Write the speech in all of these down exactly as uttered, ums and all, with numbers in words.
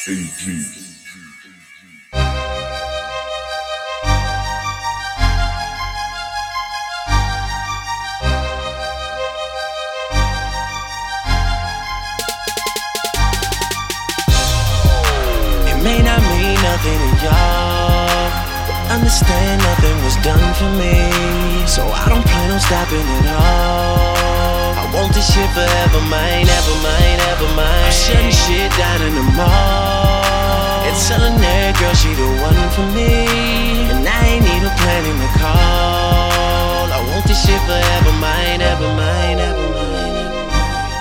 A G. May not mean nothing to y'all, but understand nothing was done for me, so I don't plan on stopping at all. I want this shit forever, mine, ever mine, ever mine. I'm shutting shit down in the mall and telling that girl she the one for me, and I ain't even planning to call. I want this shit forever, mine, ever mine, ever mine, ever mine.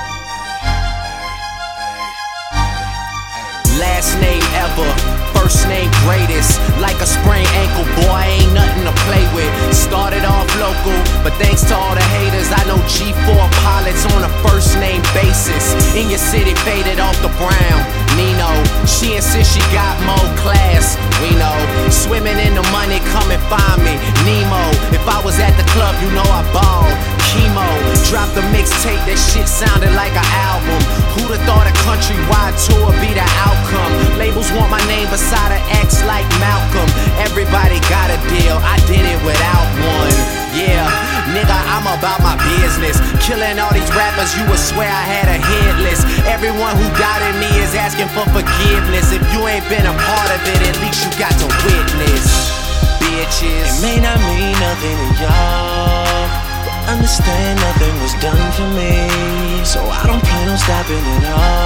Last name ever, first name greatest. Like a sprained ankle, boy, ain't nothing to play with. Started off local, but thanks to all the haters, I know G four pilots on a first name basis. In your city, faded off the brown. Nino, she insists she got more class. We know, swimming in the money, come and find me. Nemo, if I was at the club, you know I balled. Chemo, dropped a mixtape, that shit sounded like an album. Who'da thought a countrywide tour be the outcome? Labels want my name beside an X like Malcolm. Everybody got a deal, I did it without one. Yeah, nigga, I'm about my business. Killing all these rappers, you would swear I had a hit list. Everyone who doubted me is asking for forgiveness. If you ain't been a part of it, at least you got to witness. Bitches. It may not mean nothing to y'all, understand nothing was done for me, so I don't plan on stopping at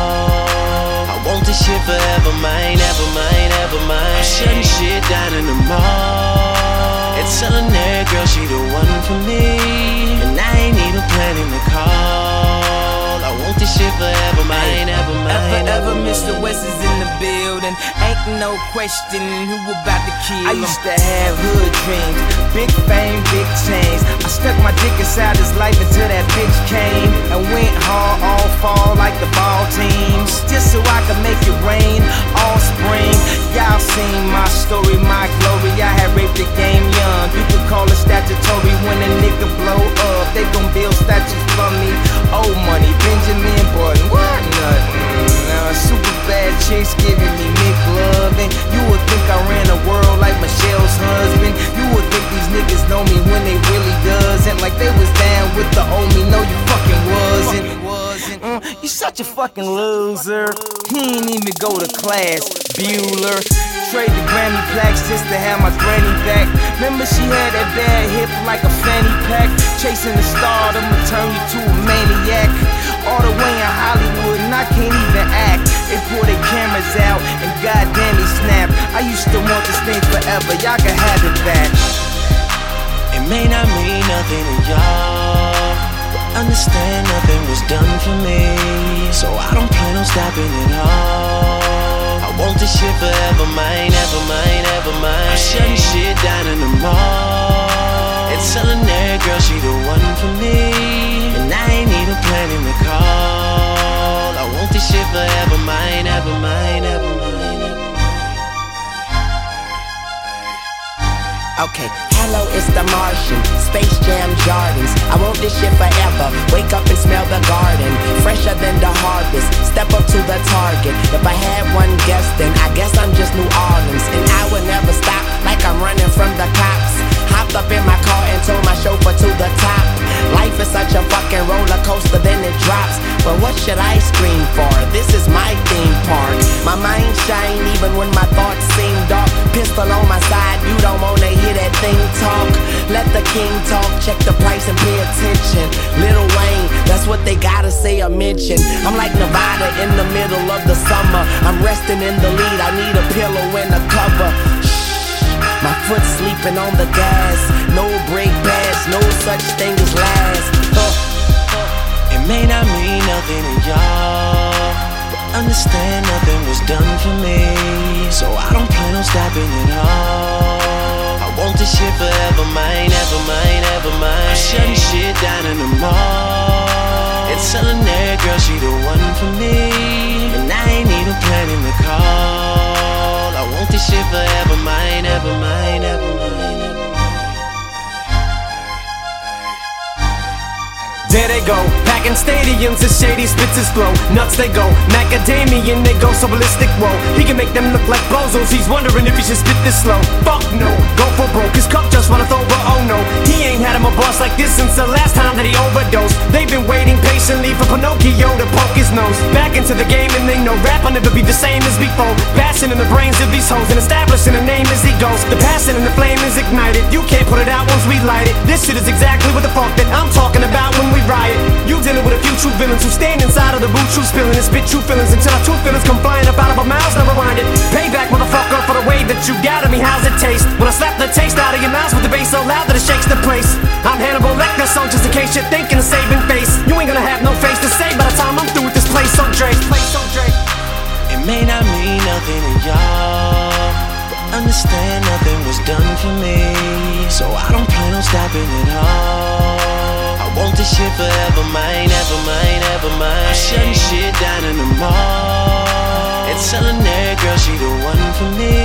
all. I want this shit forever, mine, ever mine, ever mine. I'm shutting shit down in the mall and telling that girl she the one for me, and I ain't even planning to call. I want this shit forever, mine, ever mine, ever, ever ever. Mister mine. West is in the building, ain't no question who about to kill him. I used to have hood dreams, big fame, big chains. I stuck my dick inside his life until that bitch came and went hard all fall like the ball teams, just so I could make it rain all spring. Y'all seen my story, my glory. I had raped the game young. You could call it statutory when a nigga blow up. They gon' build statues for me. Old money, Benjamin Button, what nothing. Now super bad chicks giving me Nick love, and you would think I ran the world like Michelle's husband. You would think these niggas know me when they really doesn't. Like they was down with the old me, no you fucking wasn't. Mm, you such a fucking loser. He ain't even go to class, Bueller. Trade the Grammy plaques just to have my granny back. Remember she had that bad hip like a fanny pack. Chasing the stardom will turn you to a maniac. All the way in Hollywood and I can't even act. They pull their cameras out and goddamn they snap. I used to want this thing forever, y'all can have it back. It may not mean nothing to y'all, but understand nothing was done for me, so I don't plan on stopping at all. I want this shit forever, mine, ever mine, ever mine. I'm shutting shit down in the mall and telling that girl she the one for me, and I ain't even planning to call. I want this shit forever, mine, ever mine, ever mine, ever mine. Okay, hello, it's the Martian, Space Jam Jordans. I want this shit forever, wake up and smell the garden, fresher than the harvest, step up to the target. If I had one guess, then I guess I'm just New Orleans, and I would never stop like I'm running from the cops. Hopped up in my car and told my chauffeur to the top. Life is such a fucking roller coaster, then it drops. But what should I scream for? This is my theme park. My mind shine even when my thoughts seem dark. Pistol on my side, you don't wanna hear that thing talk. Let the king talk, check the price and pay attention. Lil Wayne, that's what they gotta say or mention. I'm like Nevada in the middle of the summer. I'm resting in the lead, I need a pillow and a cover. My foot sleeping on the gas, no brake pads, no such thing as last. uh, It may not mean nothing to y'all, but understand nothing was done for me, so I don't plan on stopping at all. I want this shit forever, mine, ever mine, ever mine. I'm shutting shit down in the mall and telling that girl she the one for me, and I ain't even planning to call. I want this shit forever, mine, ever mine, ever mine, ever mine. There they go, back Packing stadiums as Shady spits his flow. Nuts they go, macadamian they go so ballistic. Whoa, he can make them look like bozos. He's wondering if he should spit this slow. Fuck no, go for broke. His cup just runneth over. Oh no, he ain't had him a boss like this since the last time that he overdosed. They've been waiting patiently for Pinocchio to poke his nose back into the game, and they know rap will never be the same as before. Bashing in the brains of these hoes and establishing a name as he goes. The passion and the flame is ignited. You can't put it out once we light it. This shit is exactly what the fuck that I'm talking about when we riot. You dealing with a few true villains who stand inside of the boot, true spilling and spit true feelings until our true feelings come flying up out of our mouths. Now rewind it. Payback, motherfucker, for the way that you got at me. How's it taste? When I slap the taste out of your mouth with the bass so loud that it shakes the place. I'm Hannibal Lecter, so just in case you're thinking of saving face, you ain't gonna have no face to say by the time I'm through with this place. So Drake, place so Drake. It may not mean nothing to y'all, but understand nothing was done for me, so I don't plan on stopping at all. I want this shit forever, mine, ever mine, ever mine. I'm shutting shit down in the mall and telling that girl she the one for me.